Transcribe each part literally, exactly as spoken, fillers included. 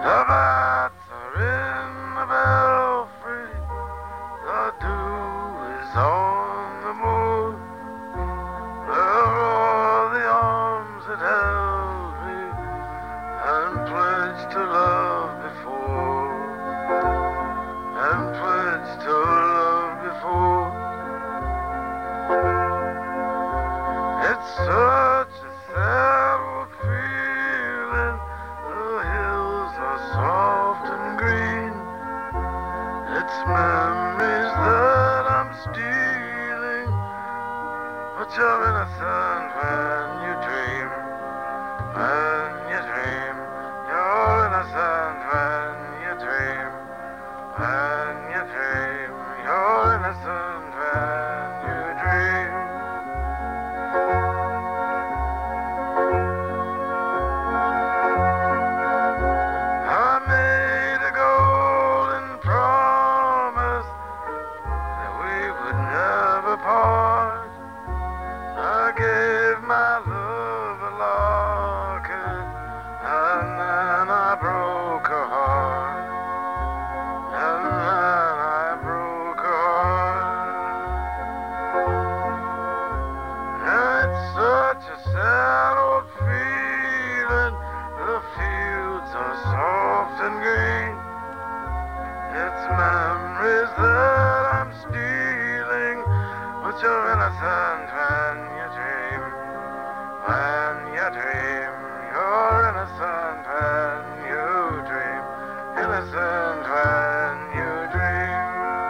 The bats are in the belfry, the dew is on the moor. There are the arms that held me and pledged to love before, and pledged to love before. It's such a sad old feeling. The hills are soft and green. It's memories that I'm stealing, but you're innocent when you dream. When you dream, you're innocent when you dream. When you dream, you're innocent when you dream. I made a golden promise that we would never part. I gave my love a locket, and then I broke her heart. And then I broke her heart. And it's such a sad old feeling. The fields are soft and green. It's memories that I'm stealing, but you're innocent when you dream. When you dream, you're innocent when you dream. Innocent when you dream.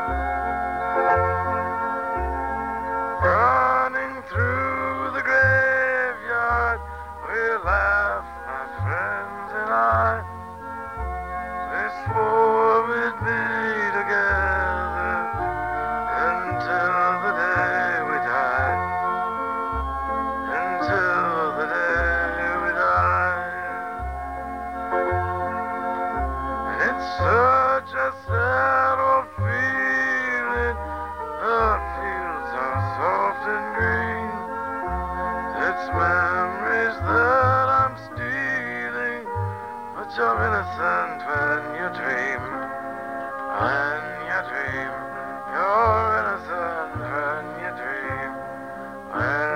Running through the graveyard, we laughed, my friends and I. We swore we'd be together until the day we died. Until the day we died. And it's such a sad old feeling. The fields are soft and green. It's memories that I'm stealing, but you're innocent when you dream. When you dream, you're innocent when you dream. When